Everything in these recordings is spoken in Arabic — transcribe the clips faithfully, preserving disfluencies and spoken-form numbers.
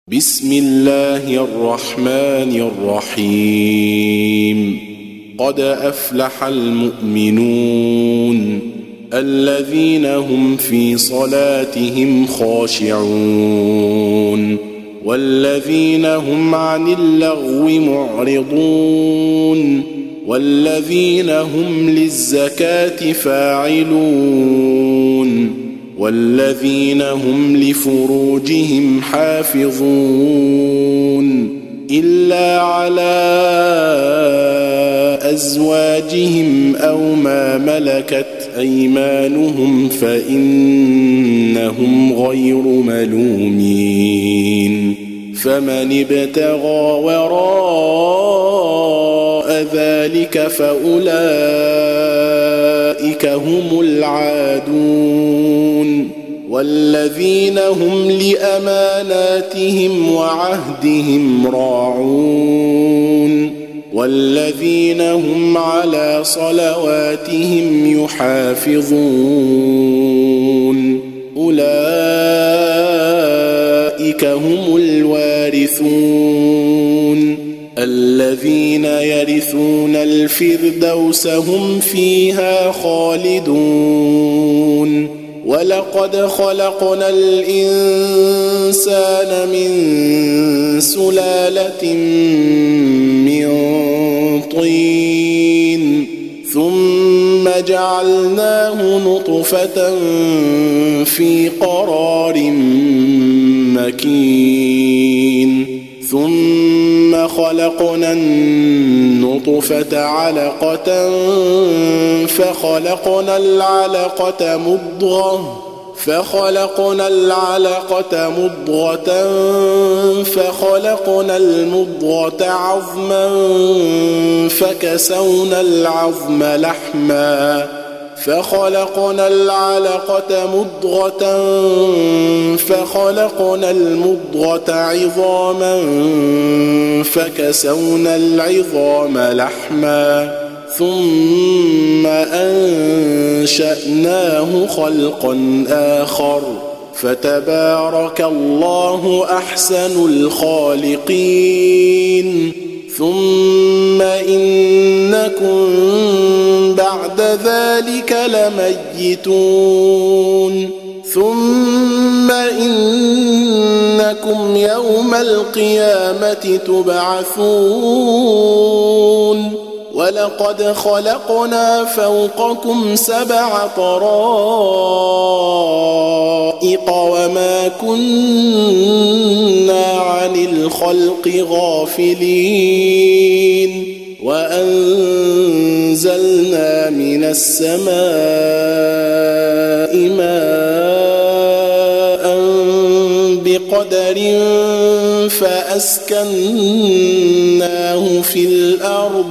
بسم الله الرحمن الرحيم قد أفلح المؤمنون الذين هم في صلاتهم خاشعون والذين هم عن اللغو معرضون والذين هم للزكاة فاعلون والذين هم لفروجهم حافظون إلا على أزواجهم أو ما ملكت أيمانهم فإنهم غير ملومين فمن ابتغى وراء ذلك فأولئك هم العادون والذين هم لأماناتهم وعهدهم راعون والذين هم على صلواتهم يحافظون أولئك هم الوارثون الذين يرثون الفردوس هم فيها خالدون ولقد خلقنا الإنسان من سلالة من طين ثم جعلناه نطفة في قرار مكين ثم خلقنا النطفة علقة فخلقنا العلقة مضغة فخلقنا العلقة مضغة فخلقنا المضغة عظما فكسونا العظم لحما فخلقنا العلقة مضغة فخلقنا المضغة عظاما فكسونا العظام لحما ثم أنشأناه خلقا آخر فتبارك الله أحسن الخالقين ثم إنكم بعد ذلك لميتون ثم إنكم يوم القيامة تبعثون ولقد خلقنا فوقكم سبع طرائق وما كنا عن الخلق غافلين وأنزلنا من السماء ماء بقدر فأسكناه في الأرض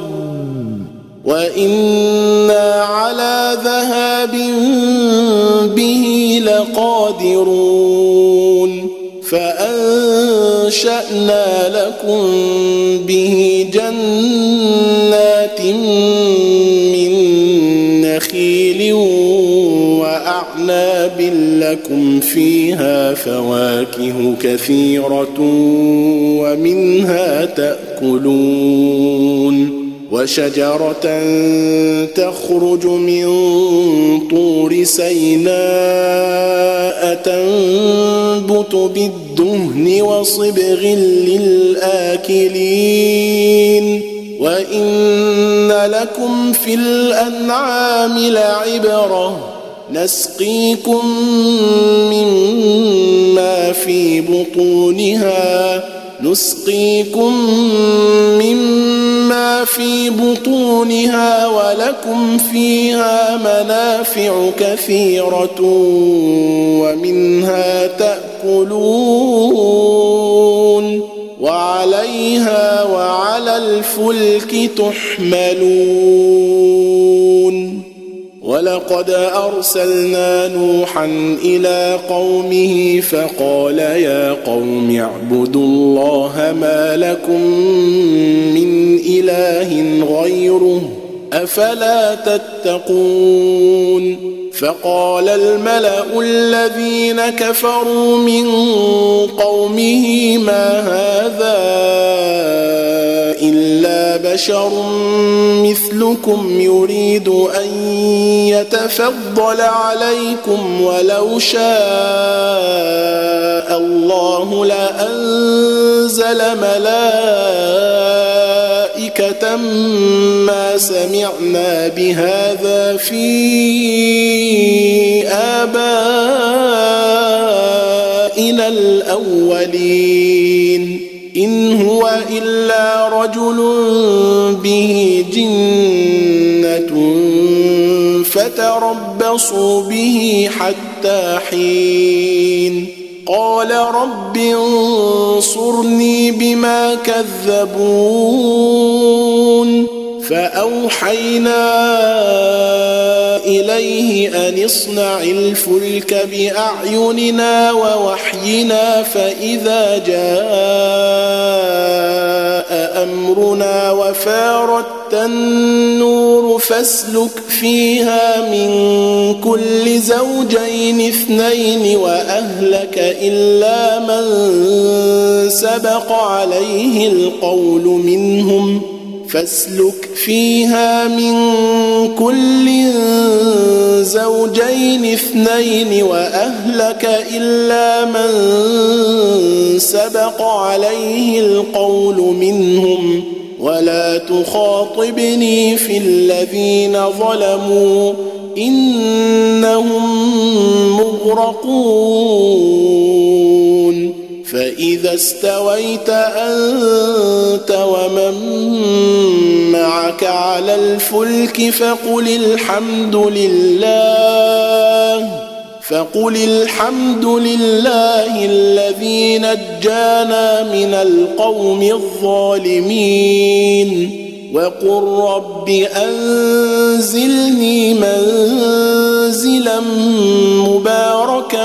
وإنا على ذهاب به لقادرون فأنشأنا لكم به جنات من نخيل وأعناب لكم فيها فواكه كثيرة ومنها تأكلون وشجرة تخرج من طور سيناء تنبت بالدهن وصبغ للآكلين وإن لكم في الأنعام لعبرة نسقيكم مما في بطونها نسقيكم مما في بطونها ولكم فيها منافع كثيرة ومنها تأكلون وعليها وعلى الفلك تحملون ولقد أرسلنا نوحا إلى قومه فقال يا قوم اعبدوا الله ما لكم من إله غيره أفلا تتقون فقال الملأ الذين كفروا من قومه ما هذا إلا بشر مثلكم يريد أن يتفضل عليكم ولو شاء الله لأنزل ملائكة ما سمعنا بهذا في آبائنا الأولين إن هو إلا رجل به جنة فتربصوا به حتى حين قال رب انصرني بما كذبون فأوحينا إليه أن اصنع الفلك بأعيننا ووحينا فإذا جاء أمرنا وفارت النور فاسلك فيها من كل زوجين اثنين وأهلك إلا من سبق عليه القول منهم فاسلك فيها من كل زوجين اثنين وأهلك إلا من سبق عليه القول منهم ولا تخاطبني في الذين ظلموا إنهم مغرقون فإذا استويت أنت ومن معك على الفلك فقل الحمد لله فقل الحمد لله الذي نجانا من القوم الظالمين وقل رب أنزلني منزلا مباركا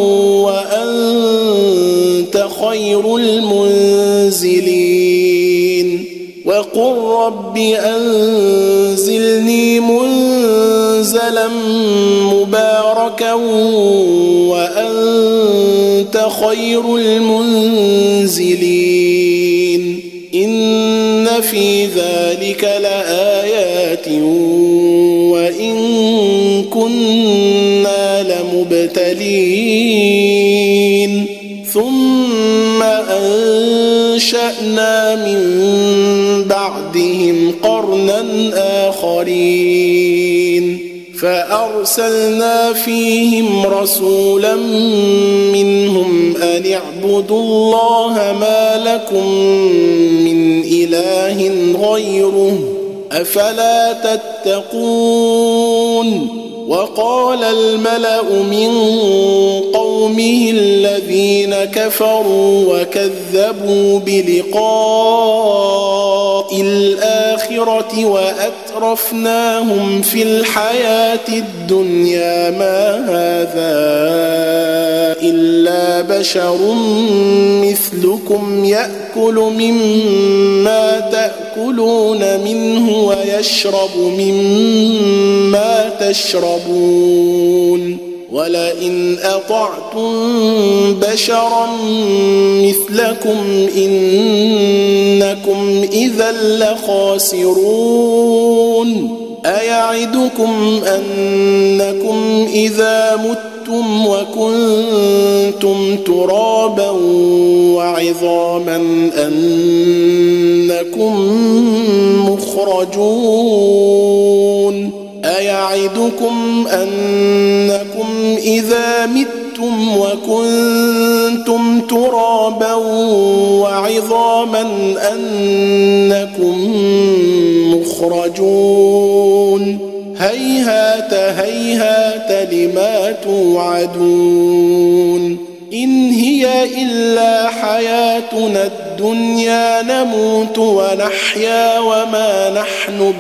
وأنت خير المنزلين وقل رب أنزلني منزلا مباركا وأنت خير المنزلين إن في ذلك لآيات وإن كنا لمبتلين ثم أنشأنا من بعدهم قرنا آخرين فأرسلنا فيهم رسولا منهم أن اعبدوا الله ما لكم من إله غيره أفلا تتقون وقال الملأ من قومه الذين كفروا وكذبوا بلقاء الآخرة وأترفناهم في الحياة الدنيا ما هذا إلا بشر مثلكم يأكل مما تأكلون منه ويشرب مما تشربون ولئن أطعتم بشرا مثلكم إنكم إذا لخاسرون أيعدكم أنكم إذا متم وكنتم ترابا وعظاما أنكم مخرجون أيعدكم أنكم إذا متم وكنتم ترابا وعظاما أنكم مخرجون هيهات هيهات لما توعدون إن هي إلا حياتنا الدنيا نموت ونحيا وما نحن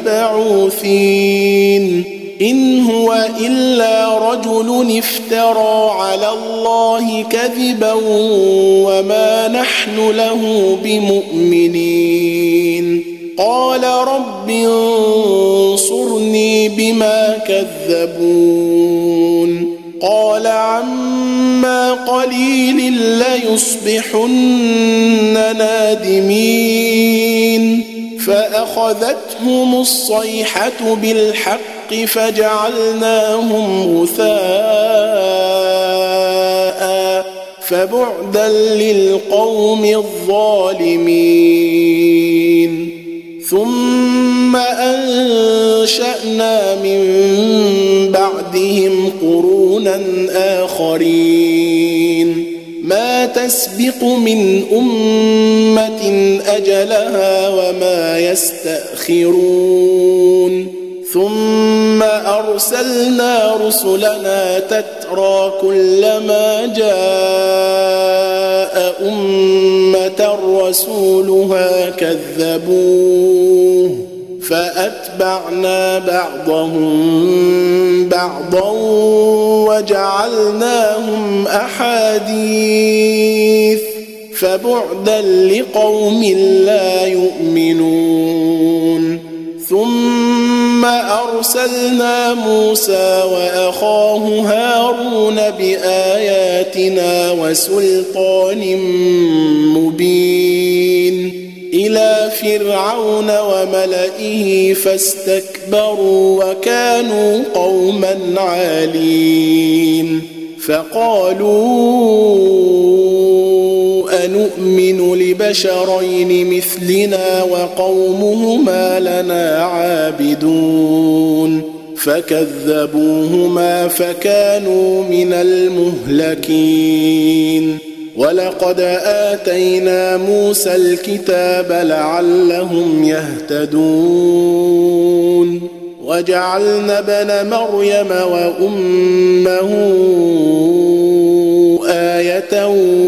بمبعوثين إن هو إلا رجل افترى على الله كذبا وما نحن له بمؤمنين قال رب انصرني بما كذبون قال عما قليل ليصبحن نادمين فأخذتهم الصيحة بالحق فجعلناهم غثاء فبعدا للقوم الظالمين ثم أنشأنا من بعدهم قرونا آخرين ما تسبق من أمة أجلها وما يستأخرون ثم أرسلنا رسلنا تترى كلما جاء أمة رسولها كذبوه فأتبعنا بعضهم بعضا وجعلناهم أحاديث فبعدا لقوم لا يؤمنون ثم أرسلنا موسى وأخاه هارون بآياتنا وسلطان مبين إلى فرعون وملئه فاستكبروا وكانوا قوما عالين فقالوا أنؤمن لبشرين مثلنا وقومهما لنا عابدون فكذبوهما فكانوا من المهلكين ولقد آتينا موسى الكتاب لعلهم يهتدون وجعلنا ابن مريم وأمه آية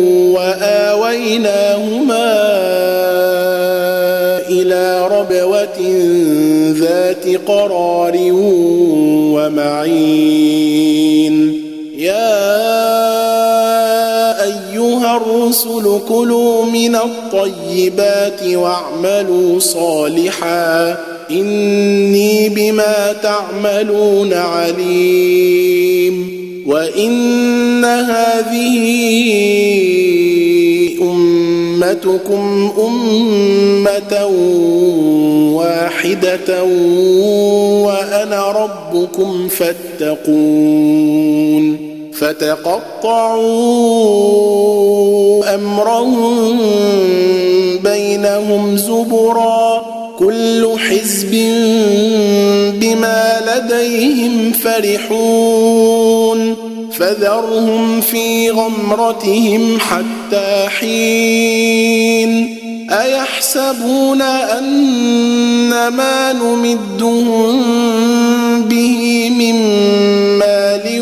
وآويناهما إلى ربوة ذات قرار ومعين يا أيها الرسل كلوا من الطيبات واعملوا صالحا إني بما تعملون عليم وإن هذه أمتكم أمة واحدة وأنا ربكم فاتقون فتقطعوا أمرهم بينهم زبرا كل حزب بما لديهم فرحون فذرهم في غمرتهم حتى حين أيحسبون أن ما نمدهم به من مال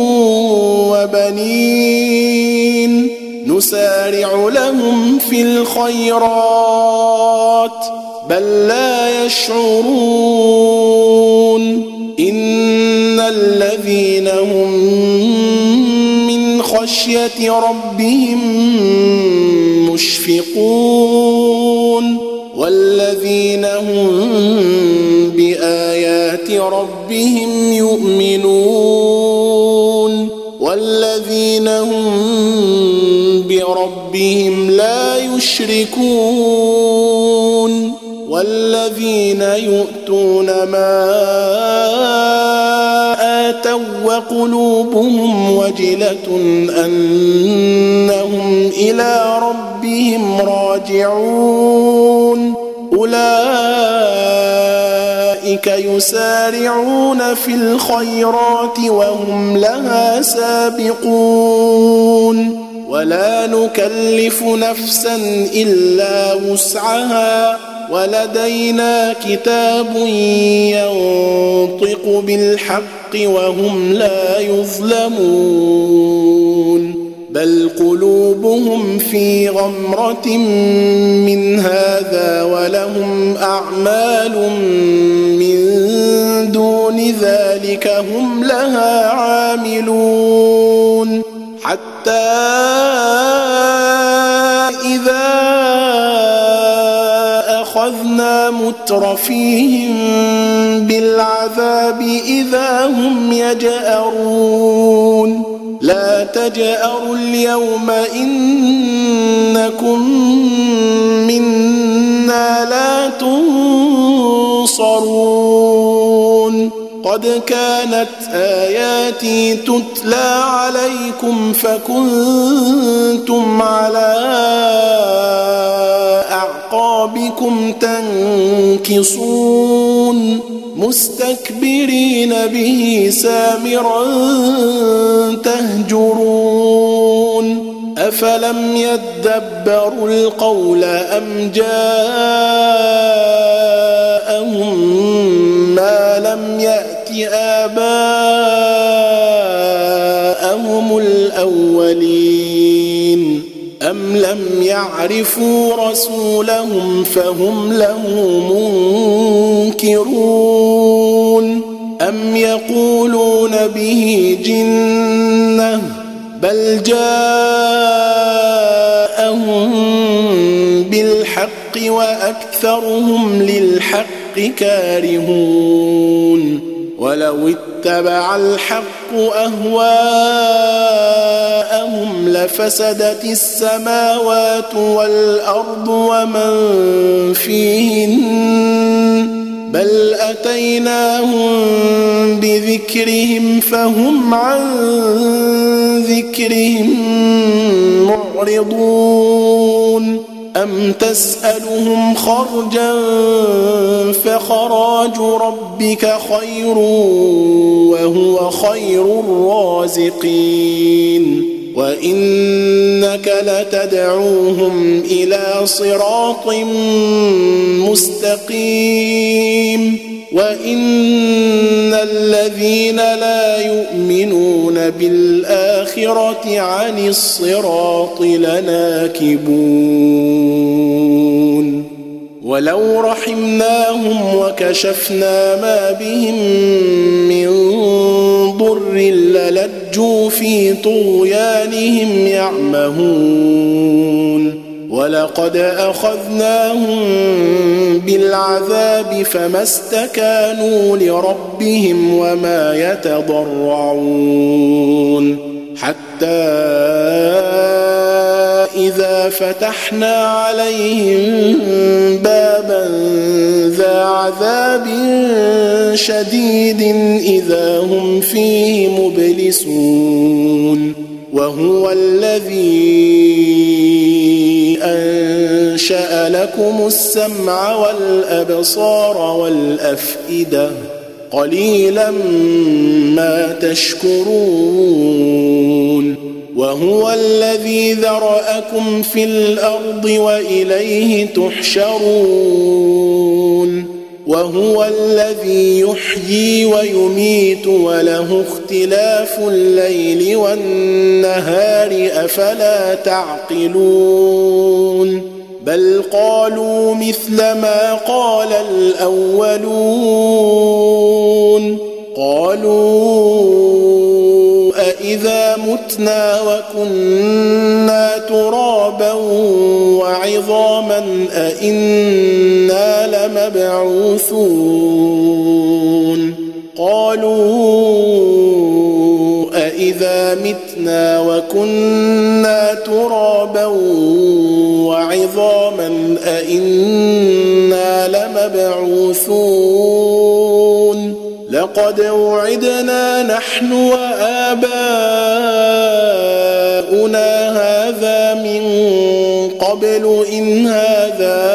وبنين نسارع لهم في الخيرات بل لا يشعرون إن الذين هم من خشية ربهم مشفقون والذين هم بآيات ربهم يؤمنون والذين هم بربهم لا يشركون والذين يؤتون ما آتوا وقلوبهم وجلة أنهم إلى ربهم راجعون أولئك يسارعون في الخيرات وهم لها سابقون ولا نكلف نفسا إلا وسعها ولدينا كتاب ينطق بالحق وهم لا يظلمون بل قلوبهم في غمرة من هذا ولهم أعمال من دون ذلك هم لها عاملون حتى إذا أخذنا مترفيهم بالعذاب إذا هم يجأرون لا تجأروا اليوم إنكم منا لا تنصرون قد كانت آياتي تتلى عليكم فكنتم على أعقابكم تنكصون مستكبرين به سامرا تهجرون أفلم يدبروا القول أم جاءهم ما لم يأت آباءهم الأولين أم لم يعرفوا رسولهم فهم له منكرون أم يقولون به جنة بل جاءهم بالحق وأكثرهم للحق كارهون ولو اتبع الحق أهواءهم لفسدت السماوات والأرض ومن فيهن بل أتيناهم بذكرهم فهم عن ذكرهم معرضون أم تسألهم خرجا فخراج ربك خير وهو خير الرازقين وإنك لتدعوهم إلى صراط مستقيم وإن الذين لا يؤمنون بالآخرة عن الصراط لناكبون ولو رحمناهم وكشفنا ما بهم من ضر للجوا في طغيانهم يعمهون ولقد أخذناهم بالعذاب فما استكانوا لربهم وما يتضرعون حتى إذا فتحنا عليهم بابا ذا عذاب شديد إذا هم فيه مبلسون وهو الذي أنشأ لكم السمع والأبصار والأفئدة قليلا ما تشكرون وهو الذي ذرأكم في الأرض وإليه تحشرون وهو الذي يحيي ويميت وله اختلاف الليل والنهار أفلا تعقلون بل قالوا مثل ما قال الأولون قالوا أإذا متنا وكنا ترابا وعظاما أإنا لمبعوثون قالوا أإذا متنا وكنا ترابا وعظاما أإنا لمبعوثون لقد وعدنا نحن وآباؤنا هذا من قبل إن هذا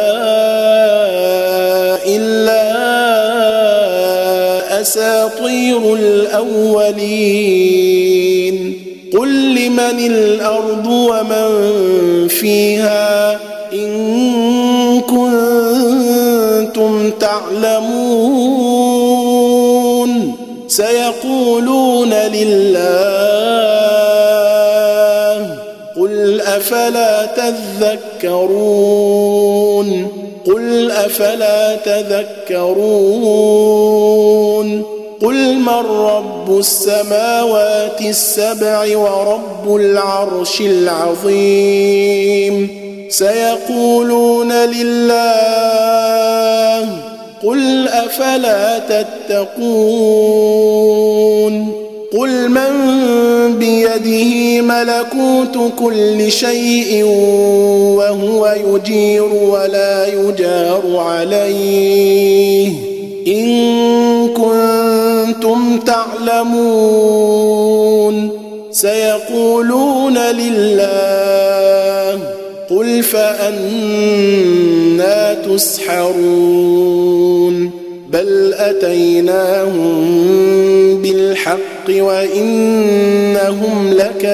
إلا أساطير الأولين قل لمن الأرض ومن فيها إن كنتم تعلمون سيقولون لله قل أفلا تذكرون قل أفلا تذكرون قل من رب السماوات السبع ورب العرش العظيم سيقولون لله قل أفلا تتقون قل من بيده ملكوت كل شيء وهو يجير ولا يجار عليه إن كنتم تعلمون سيقولون لله قل فأنى تسحرون بل أتيناهم بالحق وإنهم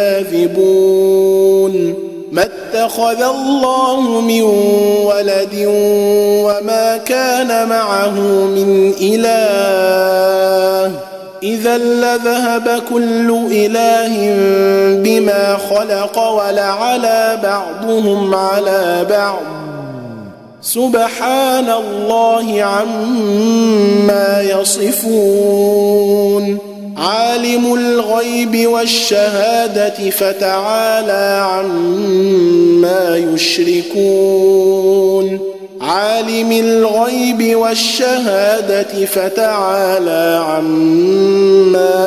لكاذبون ما اتخذ الله من ولد وما كان معه من إله إذا لذهب كل إله بما خلق ولعلى بعضهم على بعض سبحان الله عما يصفون عالم الغيب والشهادة فتعالى عما يشركون عالم الغيب والشهادة فتعالى عما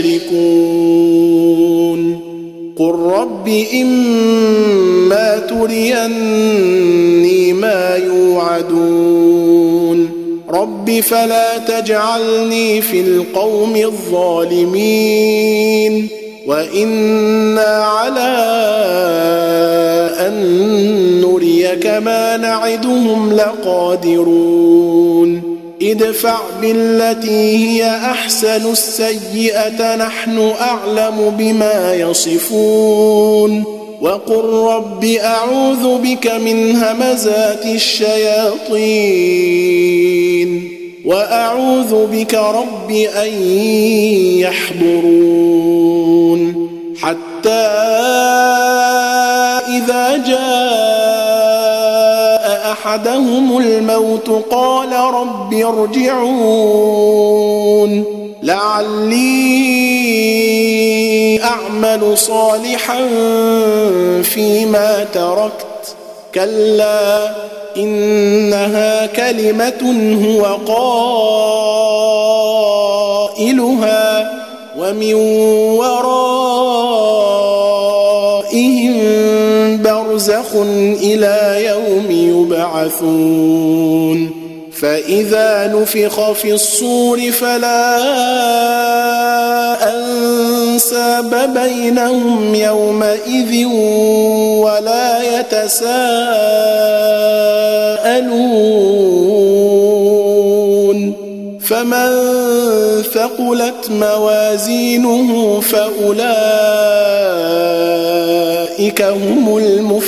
يشركون قل رب إما تريني ما يوعدون رب فلا تجعلني في القوم الظالمين وإنا على أن نريك ما نعدهم لقادرون ادفع بالتي هي أحسن السيئة نحن أعلم بما يصفون وقل رب أعوذ بك من همزات الشياطين وأعوذ بك رب أن يحضرون حتى إذا جاء أحدهم الموت قال رب ارجعون لعلي أعمل صالحا فيما تركت كلا إنها كلمة هو قائلها ومن ورائهم برزخ إلى يوم يبعثون فإذا نفخ في الصور فلا أنساب بينهم يومئذ ولا يتساءلون فمن ثقلت موازينه فأولئك هم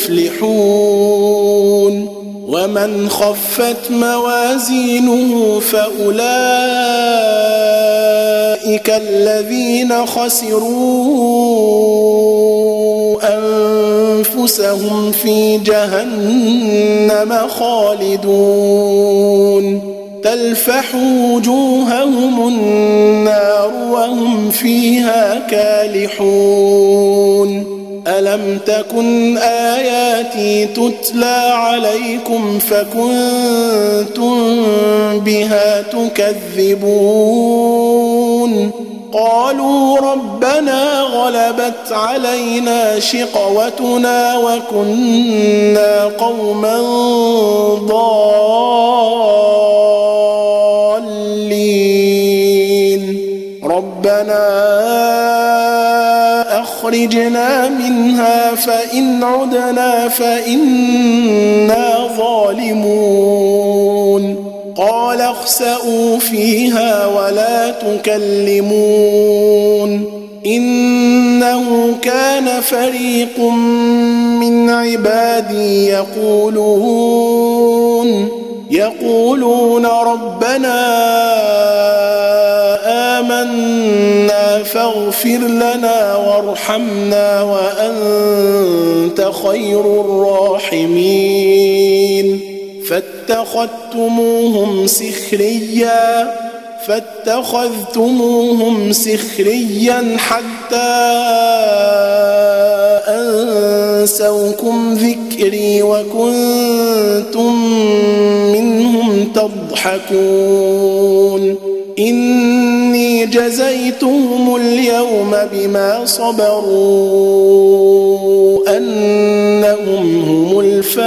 المفلحون ومن خفت موازينه فأولئك الذين خسروا أنفسهم في جهنم خالدون تلفح وجوههم النار وهم فيها كالحون ألم تكن آياتي تتلى عليكم فكنتم بها تكذبون قالوا ربنا غلبت علينا شقوتنا وكنا قوما ضالين ربنا أخرجنا منها فإن عدنا فإنا ظالمون قال اخسئوا فيها ولا تكلمون إنه كان فريق من عبادي يقولون يقولون ربنا آمنا فاغفر لنا وارحمنا وأنت خير الراحمين فاتخذتموهم سخريا فاتخذتموهم سخريا حتى أنسوكم ذكري وكنتم منهم تضحكون إني جزيتهم اليوم بما صبروا أنهم هم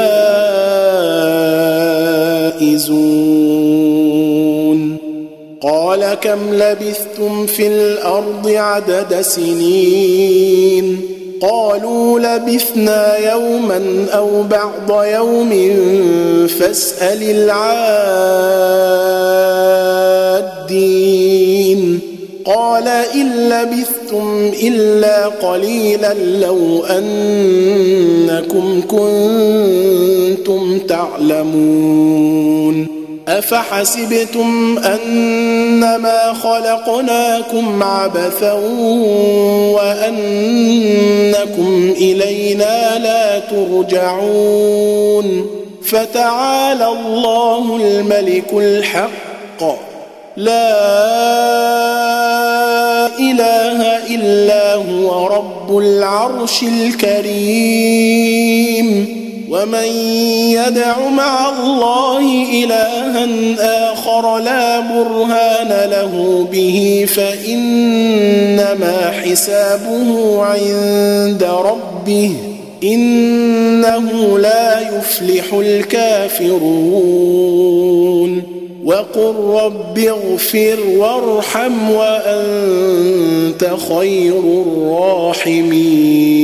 الفائزون قال كم لبثتم في الأرض عدد سنين قالوا لبثنا يوما أو بعض يوم فاسأل العادين قال إن لبثتم إلا قليلا لو أنكم كنتم تعلمون أفحسبتم أنما خلقناكم عبثا وأنكم إلينا لا ترجعون فتعالى الله الملك الحق لا إله إلا هو رب العرش الكريم ومن يدع مع الله إلها آخر لا برهان له به فإنما حسابه عند ربه إنه لا يفلح الكافرون وقل رب اغفر وارحم وأنت خير الراحمين